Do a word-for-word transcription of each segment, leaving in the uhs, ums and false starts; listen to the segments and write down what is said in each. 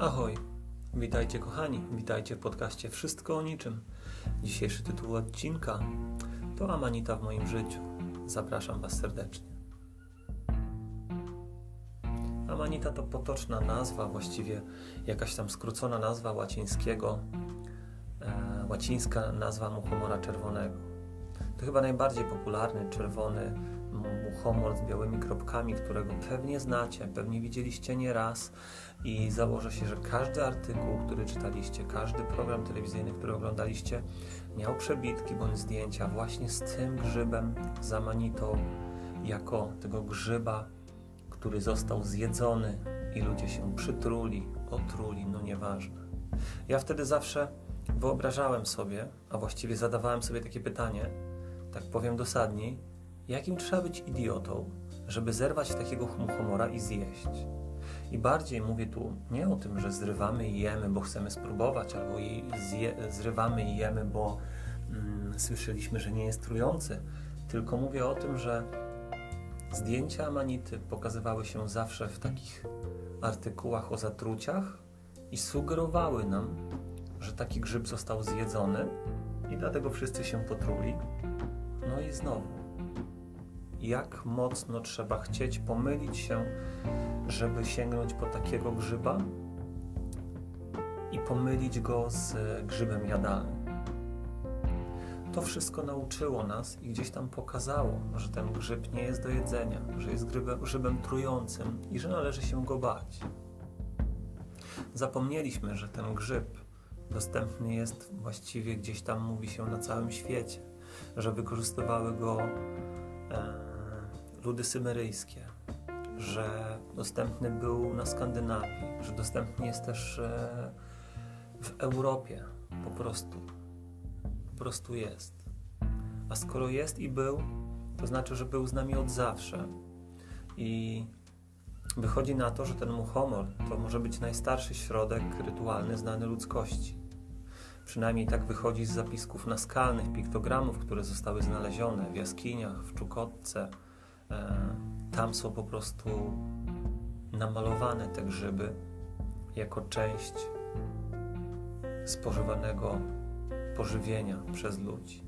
Ahoj, witajcie kochani, witajcie w podcaście Wszystko o niczym. Dzisiejszy tytuł odcinka to Amanita w moim życiu. Zapraszam Was serdecznie. Amanita to potoczna nazwa, właściwie jakaś tam skrócona nazwa łacińskiego, e, łacińska nazwa muchomora czerwonego. To chyba najbardziej popularny czerwony muchomor z białymi kropkami, którego pewnie znacie, pewnie widzieliście nieraz i założę się, że każdy artykuł, który czytaliście, każdy program telewizyjny, który oglądaliście, miał przebitki bądź zdjęcia właśnie z tym grzybem, z amanitą, jako tego grzyba, który został zjedzony i ludzie się przytruli, otruli, no nieważne. Ja wtedy zawsze wyobrażałem sobie, a właściwie zadawałem sobie takie pytanie, tak powiem dosadniej, jakim trzeba być idiotą, żeby zerwać takiego muchomora i zjeść. I bardziej mówię tu nie o tym, że zrywamy i jemy, bo chcemy spróbować, albo zje, zrywamy i jemy, bo mm, słyszeliśmy, że nie jest trujący, tylko mówię o tym, że zdjęcia amanity pokazywały się zawsze w takich artykułach o zatruciach i sugerowały nam, że taki grzyb został zjedzony i dlatego wszyscy się potruli. No i znowu, jak mocno trzeba chcieć pomylić się, żeby sięgnąć po takiego grzyba i pomylić go z grzybem jadalnym. To wszystko nauczyło nas i gdzieś tam pokazało, że ten grzyb nie jest do jedzenia, że jest grzybem, grzybem trującym i że należy się go bać. Zapomnieliśmy, że ten grzyb dostępny jest właściwie gdzieś tam, mówi się, na całym świecie, że wykorzystywały go e, ludy syberyjskie, że dostępny był na Skandynawii, że dostępny jest też e, w Europie, po prostu, po prostu jest. A skoro jest i był, to znaczy, że był z nami od zawsze. I wychodzi na to, że ten muchomor to może być najstarszy środek rytualny znany ludzkości. Przynajmniej tak wychodzi z zapisków naskalnych, piktogramów, które zostały znalezione w jaskiniach, w Czukotce. E, tam są po prostu namalowane te grzyby jako część spożywanego pożywienia przez ludzi.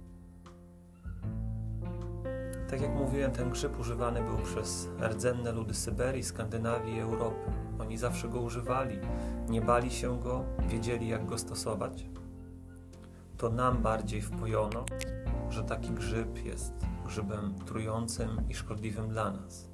Tak jak mówiłem, ten grzyb używany był przez rdzenne ludy Syberii, Skandynawii i Europy. Oni zawsze go używali, nie bali się go, wiedzieli, jak go stosować. To nam bardziej wpojono, że taki grzyb jest grzybem trującym i szkodliwym dla nas.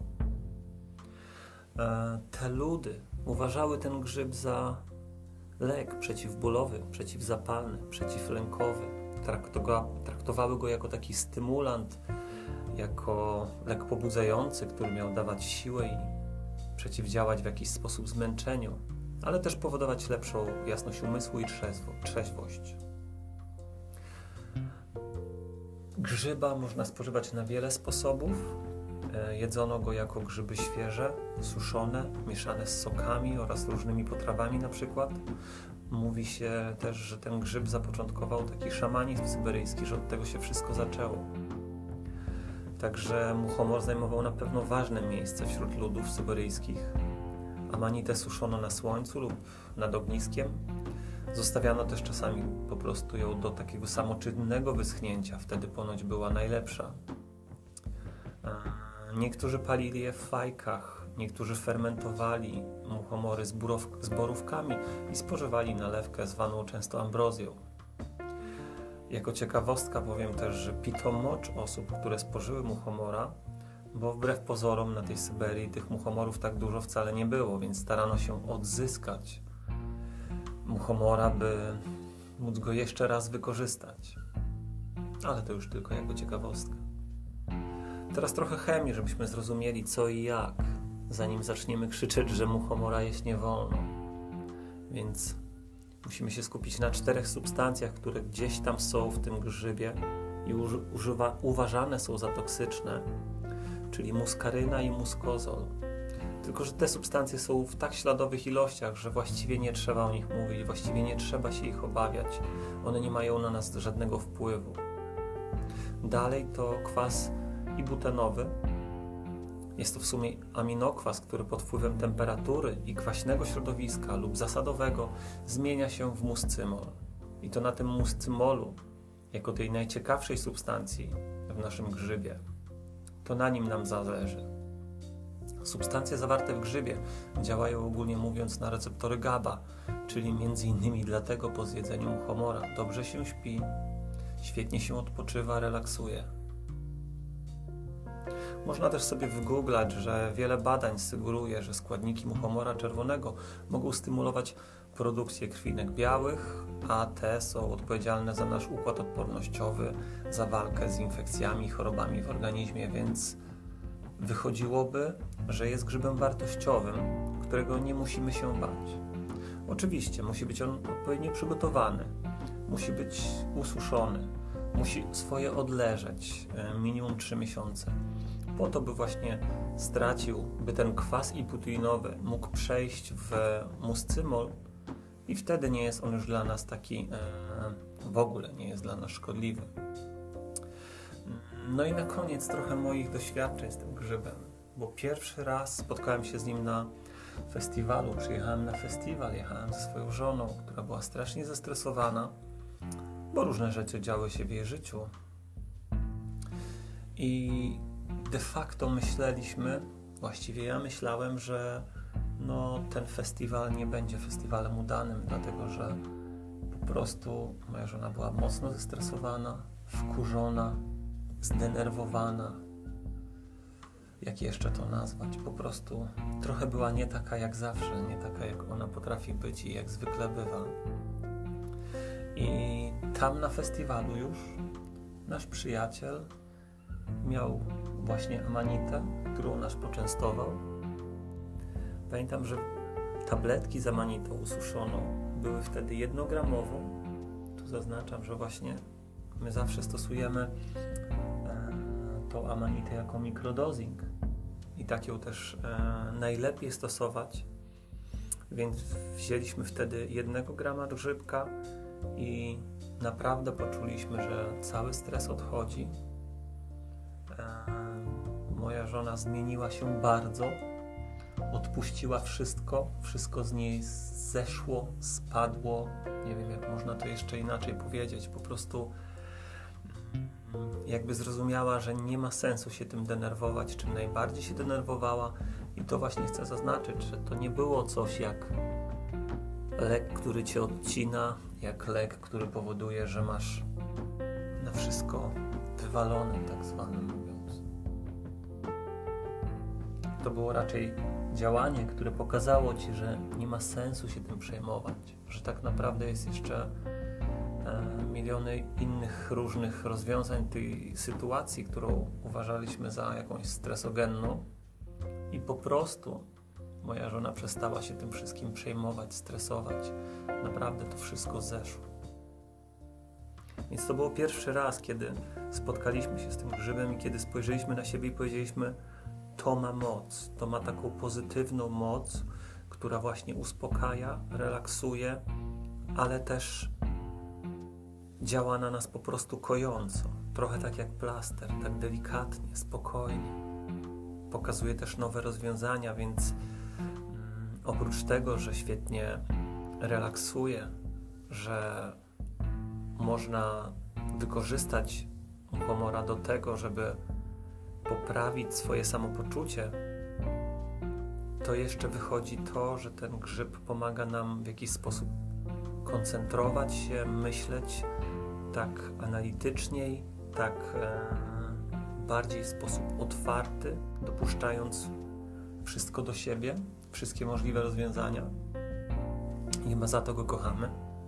E, te ludy uważały ten grzyb za lek przeciwbólowy, przeciwzapalny, przeciwlękowy. Traktowały go jako taki stymulant, jako lek pobudzający, który miał dawać siłę i przeciwdziałać w jakiś sposób zmęczeniu, ale też powodować lepszą jasność umysłu i trzeźwo, trzeźwość. Grzyba można spożywać na wiele sposobów. Jedzono go jako grzyby świeże, suszone, mieszane z sokami oraz różnymi potrawami na przykład. Mówi się też, że ten grzyb zapoczątkował taki szamanizm syberyjski, że od tego się wszystko zaczęło. Także muchomor zajmował na pewno ważne miejsce wśród ludów syberyjskich. Amanitę suszono na słońcu lub nad ogniskiem. Zostawiano też czasami po prostu ją do takiego samoczynnego wyschnięcia. Wtedy ponoć była najlepsza. Niektórzy palili je w fajkach, niektórzy fermentowali muchomory z, burow, z borówkami i spożywali nalewkę zwaną często ambrozją. Jako ciekawostka powiem też, że pito mocz osób, które spożyły muchomora, bo wbrew pozorom na tej Syberii tych muchomorów tak dużo wcale nie było, więc starano się odzyskać muchomora, by móc go jeszcze raz wykorzystać. Ale to już tylko jako ciekawostka. Teraz trochę chemii, żebyśmy zrozumieli co i jak, zanim zaczniemy krzyczeć, że muchomora jeść nie wolno. Więc musimy się skupić na czterech substancjach, które gdzieś tam są w tym grzybie i używa, uważane są za toksyczne, czyli muskaryna i muskozol. Tylko że te substancje są w tak śladowych ilościach, że właściwie nie trzeba o nich mówić, właściwie nie trzeba się ich obawiać. One nie mają na nas żadnego wpływu. Dalej to kwas ibutenowy, Jest to w sumie aminokwas, który pod wpływem temperatury i kwaśnego środowiska lub zasadowego zmienia się w muscymol. I to na tym muscymolu, jako tej najciekawszej substancji w naszym grzybie, to na nim nam zależy. Substancje zawarte w grzybie działają ogólnie mówiąc na receptory GABA, czyli między innymi dlatego po zjedzeniu muchomora dobrze się śpi, świetnie się odpoczywa, relaksuje. Można też sobie wygooglać, że wiele badań sugeruje, że składniki muchomora czerwonego mogą stymulować produkcję krwinek białych, a te są odpowiedzialne za nasz układ odpornościowy, za walkę z infekcjami i chorobami w organizmie, więc wychodziłoby, że jest grzybem wartościowym, którego nie musimy się bać. Oczywiście musi być on odpowiednio przygotowany, musi być ususzony, musi swoje odleżeć minimum trzy miesiące, po to, by właśnie stracił, by ten kwas ibutynowy mógł przejść w muscymol i wtedy nie jest on już dla nas taki, w ogóle nie jest dla nas szkodliwy. No i na koniec trochę moich doświadczeń z tym grzybem, bo pierwszy raz spotkałem się z nim na festiwalu, przyjechałem na festiwal, jechałem ze swoją żoną, która była strasznie zestresowana, bo różne rzeczy działy się w jej życiu. I de facto myśleliśmy, właściwie ja myślałem, że no, ten festiwal nie będzie festiwalem udanym, dlatego że po prostu moja żona była mocno zestresowana, wkurzona, zdenerwowana. Jak jeszcze to nazwać? Po prostu trochę była nie taka jak zawsze, nie taka jak ona potrafi być i jak zwykle bywa. I tam na festiwalu już nasz przyjaciel miał właśnie amanitę, którą nas poczęstował. Pamiętam, że tabletki z amanitą ususzoną były wtedy jednogramową. Tu zaznaczam, że właśnie my zawsze stosujemy e, tą amanitę jako mikrodosing i tak ją też e, najlepiej stosować. Więc wzięliśmy wtedy jednego grama grzybka i naprawdę poczuliśmy, że cały stres odchodzi. Moja żona zmieniła się bardzo, odpuściła wszystko, wszystko z niej zeszło, spadło, nie wiem jak można to jeszcze inaczej powiedzieć, po prostu jakby zrozumiała, że nie ma sensu się tym denerwować, czym najbardziej się denerwowała i to właśnie chcę zaznaczyć, że to nie było coś jak lek, który cię odcina, jak lek, który powoduje, że masz na wszystko wywalone, tak zwane mówiąc. To było raczej działanie, które pokazało ci, że nie ma sensu się tym przejmować, że tak naprawdę jest jeszcze e, miliony innych różnych rozwiązań tej sytuacji, którą uważaliśmy za jakąś stresogenną i po prostu moja żona przestała się tym wszystkim przejmować, stresować. Naprawdę to wszystko zeszło. Więc to był pierwszy raz, kiedy spotkaliśmy się z tym grzybem i kiedy spojrzeliśmy na siebie i powiedzieliśmy, to ma moc, to ma taką pozytywną moc, która właśnie uspokaja, relaksuje, ale też działa na nas po prostu kojąco, trochę tak jak plaster, tak delikatnie, spokojnie. Pokazuje też nowe rozwiązania, więc mm, oprócz tego, że świetnie relaksuje, że można wykorzystać muchomora do tego, żeby poprawić swoje samopoczucie, to jeszcze wychodzi to, że ten grzyb pomaga nam w jakiś sposób koncentrować się, myśleć tak analityczniej, tak e, bardziej w sposób otwarty, dopuszczając wszystko do siebie, wszystkie możliwe rozwiązania. I chyba za to go kochamy.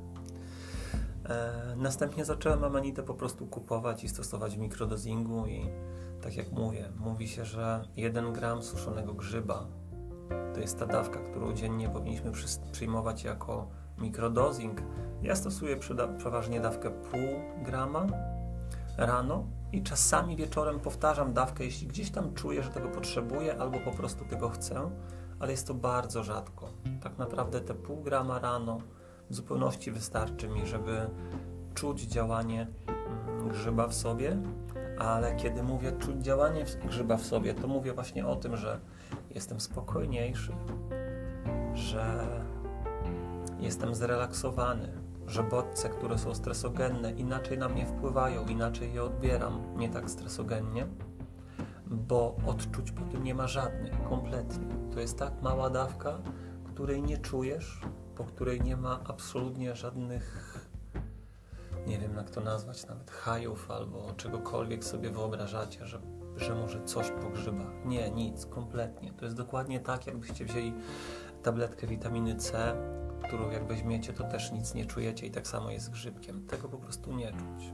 E, następnie zacząłem amanitę po prostu kupować i stosować w mikrodosingu i tak jak mówię, mówi się, że jeden gram suszonego grzyba to jest ta dawka, którą dziennie powinniśmy przy, przyjmować jako mikrodosing. Ja stosuję przeważnie dawkę pół grama rano i czasami wieczorem powtarzam dawkę, jeśli gdzieś tam czuję, że tego potrzebuję albo po prostu tego chcę, ale jest to bardzo rzadko. Tak naprawdę te pół grama rano w zupełności wystarczy mi, żeby czuć działanie grzyba w sobie, ale kiedy mówię czuć działanie grzyba w sobie, to mówię właśnie o tym, że jestem spokojniejszy, że jestem zrelaksowany, że bodźce, które są stresogenne, inaczej na mnie wpływają, inaczej je odbieram, nie tak stresogennie, bo odczuć po tym nie ma żadnych, kompletnie. To jest tak mała dawka, której nie czujesz, po której nie ma absolutnie żadnych, nie wiem jak to nazwać, nawet hajów albo czegokolwiek sobie wyobrażacie, że, że może coś po grzybach. Nie, nic, kompletnie. To jest dokładnie tak, jakbyście wzięli tabletkę witaminy C, którą jak weźmiecie, to też nic nie czujecie i tak samo jest z grzybkiem. Tego po prostu nie czuć.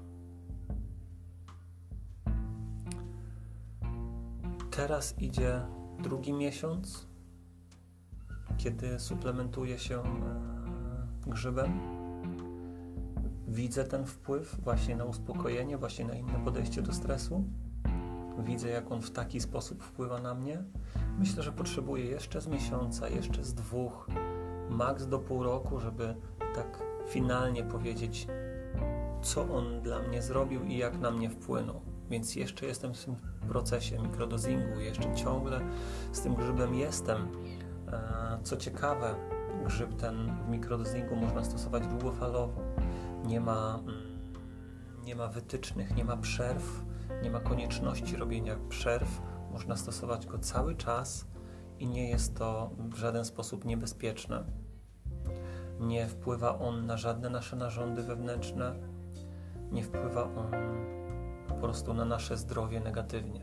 Teraz idzie drugi miesiąc, kiedy suplementuję się grzybem. Widzę ten wpływ właśnie na uspokojenie, właśnie na inne podejście do stresu. Widzę, jak on w taki sposób wpływa na mnie. Myślę, że potrzebuję jeszcze z miesiąca, jeszcze z dwóch, maks do pół roku, żeby tak finalnie powiedzieć, co on dla mnie zrobił i jak na mnie wpłynął. Więc jeszcze jestem w tym procesie mikrodozingu, jeszcze ciągle z tym grzybem jestem. Co ciekawe, grzyb ten w mikrodozingu można stosować długofalowo. Nie ma, nie ma wytycznych, nie ma przerw, nie ma konieczności robienia przerw. Można stosować go cały czas i nie jest to w żaden sposób niebezpieczne. Nie wpływa on na żadne nasze narządy wewnętrzne. Nie wpływa on po prostu na nasze zdrowie negatywnie.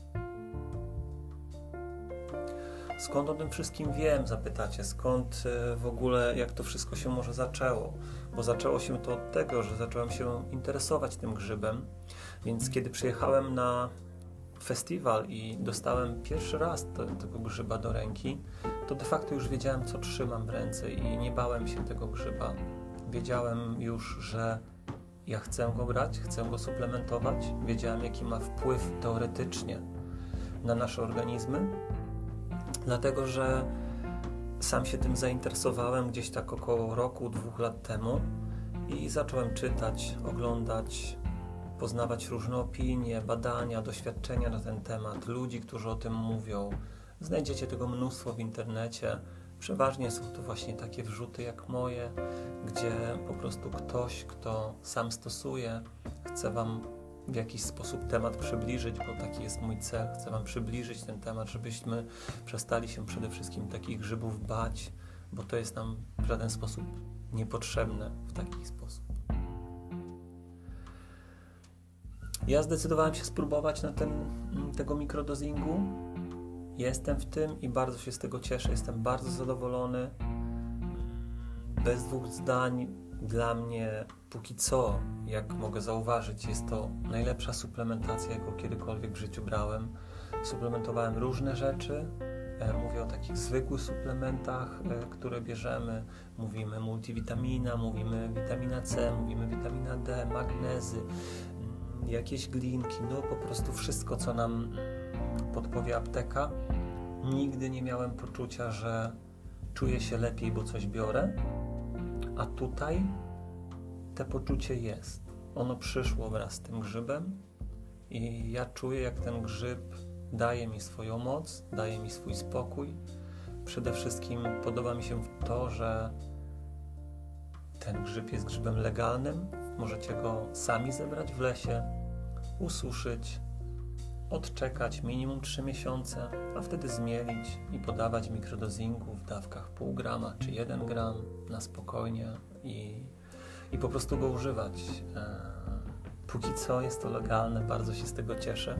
Skąd o tym wszystkim wiem, zapytacie? Skąd w ogóle, jak to wszystko się może zaczęło? Bo zaczęło się to od tego, że zacząłem się interesować tym grzybem, więc kiedy przyjechałem na festiwal i dostałem pierwszy raz to, tego grzyba do ręki, to de facto już wiedziałem, co trzymam w ręce i nie bałem się tego grzyba. Wiedziałem już, że ja chcę go brać, chcę go suplementować. Wiedziałem, jaki ma wpływ teoretycznie na nasze organizmy, dlatego że sam się tym zainteresowałem gdzieś tak około roku, dwóch lat temu i zacząłem czytać, oglądać, poznawać różne opinie, badania, doświadczenia na ten temat, ludzi, którzy o tym mówią. Znajdziecie tego mnóstwo w internecie. Przeważnie są to właśnie takie wrzuty jak moje, gdzie po prostu ktoś, kto sam stosuje, chce Wam w jakiś sposób temat przybliżyć, bo taki jest mój cel. Chcę Wam przybliżyć ten temat, żebyśmy przestali się przede wszystkim takich grzybów bać, bo to jest nam w żaden sposób niepotrzebne w taki sposób. Ja zdecydowałem się spróbować na ten, tego mikrodozingu. Jestem w tym i bardzo się z tego cieszę. Jestem bardzo zadowolony. Bez dwóch zdań, dla mnie póki co, jak mogę zauważyć, jest to najlepsza suplementacja, jaką kiedykolwiek w życiu brałem. Suplementowałem różne rzeczy. Mówię o takich zwykłych suplementach, które bierzemy. Mówimy multivitamina, mówimy witamina C, mówimy witamina D, magnezy, jakieś glinki, no po prostu wszystko, co nam podpowie apteka. Nigdy nie miałem poczucia, że czuję się lepiej, bo coś biorę, a tutaj te poczucie jest. Ono przyszło wraz z tym grzybem i ja czuję, jak ten grzyb daje mi swoją moc, daje mi swój spokój. Przede wszystkim podoba mi się to, że ten grzyb jest grzybem legalnym. Możecie go sami zebrać w lesie, ususzyć, odczekać minimum trzy miesiące, a wtedy zmielić i podawać mikrodozingu w dawkach pół grama czy jeden gram na spokojnie i, i po prostu go używać. Póki co jest to legalne, bardzo się z tego cieszę.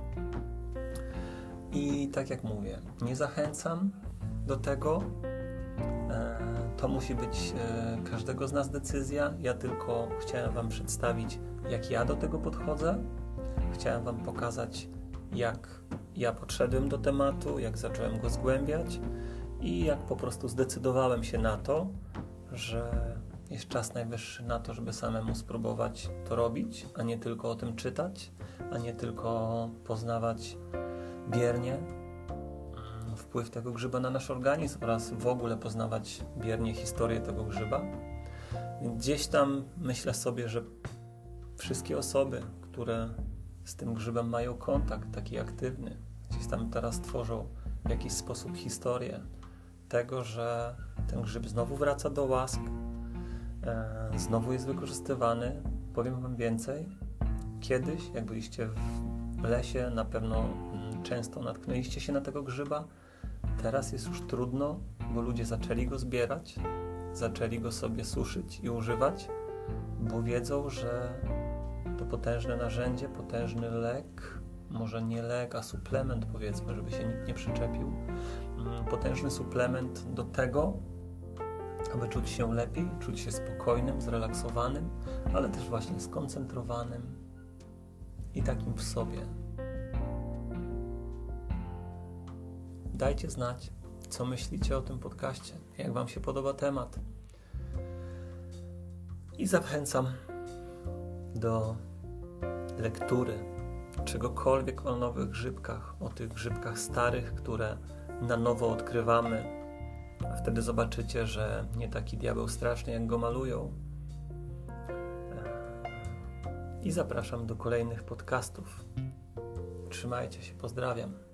I tak jak mówię, nie zachęcam do tego. To musi być każdego z nas decyzja. Ja tylko chciałem Wam przedstawić, jak ja do tego podchodzę. Chciałem Wam pokazać, jak ja podszedłem do tematu, jak zacząłem go zgłębiać i jak po prostu zdecydowałem się na to, że jest czas najwyższy na to, żeby samemu spróbować to robić, a nie tylko o tym czytać, a nie tylko poznawać biernie wpływ tego grzyba na nasz organizm oraz w ogóle poznawać biernie historię tego grzyba. Więc gdzieś tam myślę sobie, że wszystkie osoby, które z tym grzybem mają kontakt taki aktywny. Gdzieś tam teraz tworzą w jakiś sposób historię tego, że ten grzyb znowu wraca do łask, e, znowu jest wykorzystywany. Powiem wam więcej. Kiedyś, jak byliście w lesie, na pewno mm, często natknęliście się na tego grzyba. Teraz jest już trudno, bo ludzie zaczęli go zbierać, zaczęli go sobie suszyć i używać, bo wiedzą, że to potężne narzędzie, potężny lek, może nie lek, a suplement, powiedzmy, żeby się nikt nie przyczepił, potężny suplement do tego, aby czuć się lepiej, czuć się spokojnym, zrelaksowanym, ale też właśnie skoncentrowanym i takim w sobie. Dajcie znać, co myślicie o tym podcaście, jak wam się podoba temat. I zachęcam do lektury czegokolwiek o nowych grzybkach, o tych grzybkach starych, które na nowo odkrywamy, a wtedy zobaczycie, że nie taki diabeł straszny, jak go malują. I zapraszam do kolejnych podcastów. Trzymajcie się, pozdrawiam.